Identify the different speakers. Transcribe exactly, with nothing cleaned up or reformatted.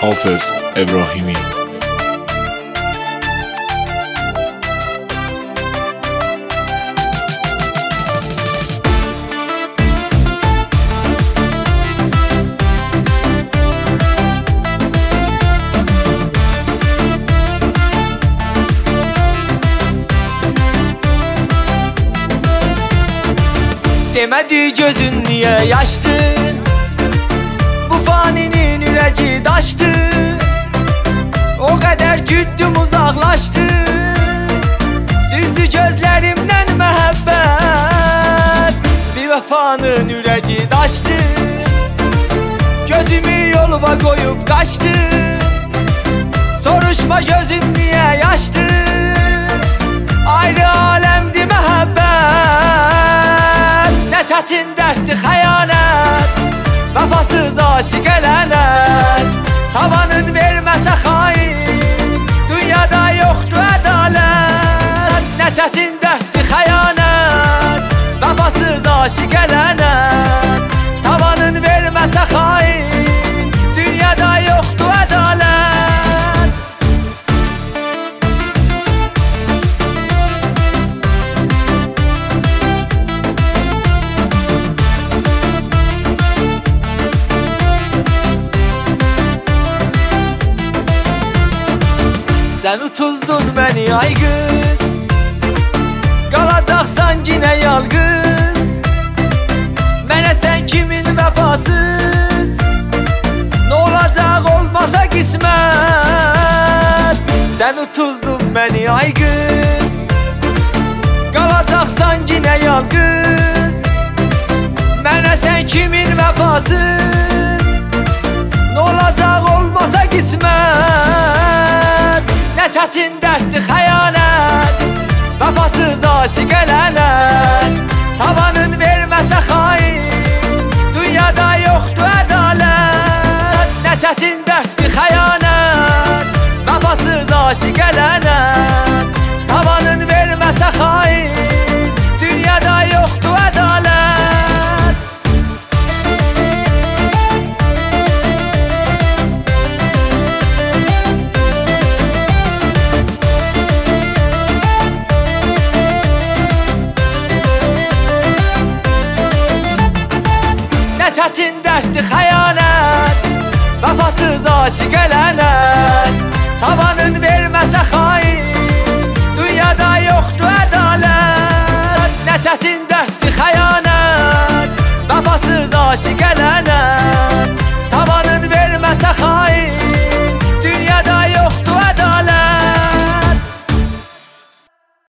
Speaker 1: Hafız İbrahimi.
Speaker 2: Demedi gözün niye yaştı, bu faninin üreci daştı. O kadar güttüm uzaklaştı, süzdü gözlerimden mehabbet. Bir vefanın üreci daştı, gözümü yoluma koyup kaçtı. Soruşma gözüm niye yaştı, ayrı alemdi mehabbet. Ne çetin dertli xəyanət, vəfasız aşık elənət. Havanın verməsə xain, dünyada yoxdur ədalət. Ne çetin dertli xəyanət, vəfasız aşık elənət. Havanın verməsə xain, dünyada yoxdur ədalət. Sen utuzdun beni ay kız, kalacaksan yine yalgız. Mene sen kimin vefasız, ne olacak olmasa kısmet. Sen utuzdun beni ay kız, kalacaksan yine yalgız. Mene sen kimin vefasız, ne olacak olmasa kısmet. Ne çetin dertli xəyanət, vəfasız aşık elənət. Havanın verməsə xain, dünyada yoxdur ədalət. Ne çetin dertli xəyanət, vəfasız aşık elənət. Havanın verməsə xain, dünyada yoxdur ədalət. Çetin dertli xəyanət, vəfasız aşık elənət. Havanın verməsə xain, dünyada yoxdur ədalət. Ne çetin